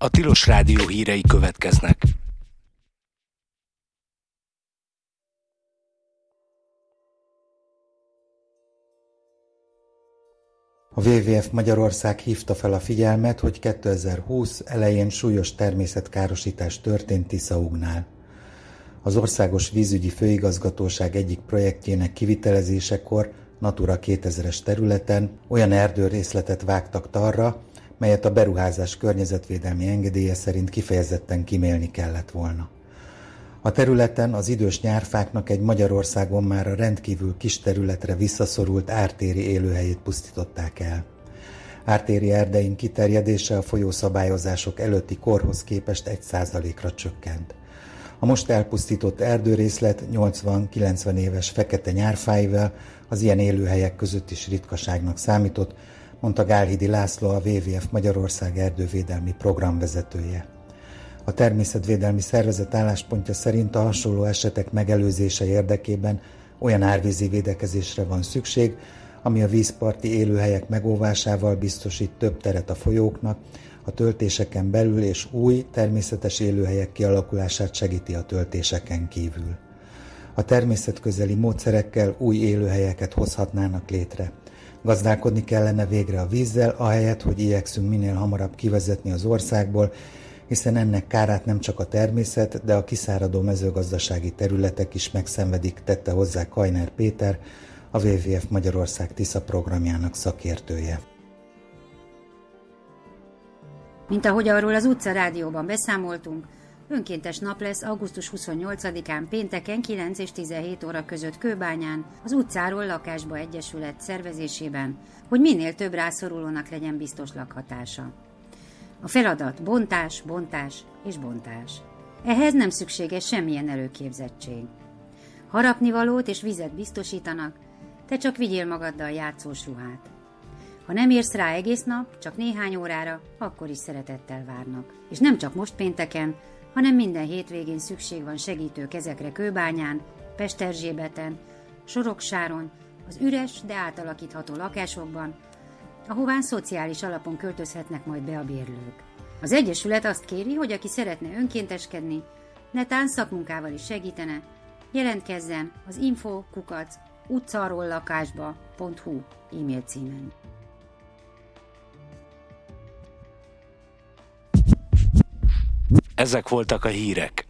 A Tilos Rádió hírei következnek. A WWF Magyarország hívta fel a figyelmet, hogy 2020 elején súlyos természetkárosítás történt Tiszaugnál. Az Országos Vízügyi Főigazgatóság egyik projektjének kivitelezésekor Natura 2000-es területen olyan erdőrészletet vágtak talra, melyet a beruházás környezetvédelmi engedélye szerint kifejezetten kimélni kellett volna. A területen az idős nyárfáknak egy Magyarországon már a rendkívül kis területre visszaszorult ártéri élőhelyét pusztították el. Ártéri erdeink kiterjedése a folyószabályozások előtti korhoz képest 1%-ra csökkent. A most elpusztított erdőrészlet 80-90 éves fekete nyárfáival az ilyen élőhelyek között is ritkaságnak számított, mondta Gálhidi László, a WWF Magyarország erdővédelmi programvezetője. A természetvédelmi szervezet álláspontja szerint a hasonló esetek megelőzése érdekében olyan árvízi védekezésre van szükség, ami a vízparti élőhelyek megóvásával biztosít több teret a folyóknak, a töltéseken belül és új természetes élőhelyek kialakulását segíti a töltéseken kívül. A természetközeli módszerekkel új élőhelyeket hozhatnának létre. Gazdálkodni kellene végre a vízzel, ahelyett, hogy igyekszünk minél hamarabb kivezetni az országból, hiszen ennek kárát nem csak a természet, de a kiszáradó mezőgazdasági területek is megszenvedik, tette hozzá Kajner Péter, a WWF Magyarország Tisza programjának szakértője. Mint ahogy arról az Utca Rádióban beszámoltunk, önkéntes nap lesz augusztus 28-án pénteken 9 és 17 óra között Kőbányán, az Utcáról Lakásba Egyesület szervezésében, hogy minél több rászorulónak legyen biztos lakhatása. A feladat bontás, bontás és bontás. Ehhez nem szükséges semmilyen előképzettség. Harapnivalót és vizet biztosítanak, te csak vigyél magaddal játszós ruhát. Ha nem érsz rá egész nap, csak néhány órára, akkor is szeretettel várnak. És nem csak most pénteken, hanem minden hétvégén szükség van segítő kezekre Kőbányán, Pesterzsébeten, Soroksáron, az üres, de átalakítható lakásokban, ahová szociális alapon költözhetnek majd be a bérlők. Az Egyesület azt kéri, hogy aki szeretne önkénteskedni, netán szakmunkával is segítene, jelentkezzen az info@utcarollakásba.hu e-mail címen. Ezek voltak a hírek.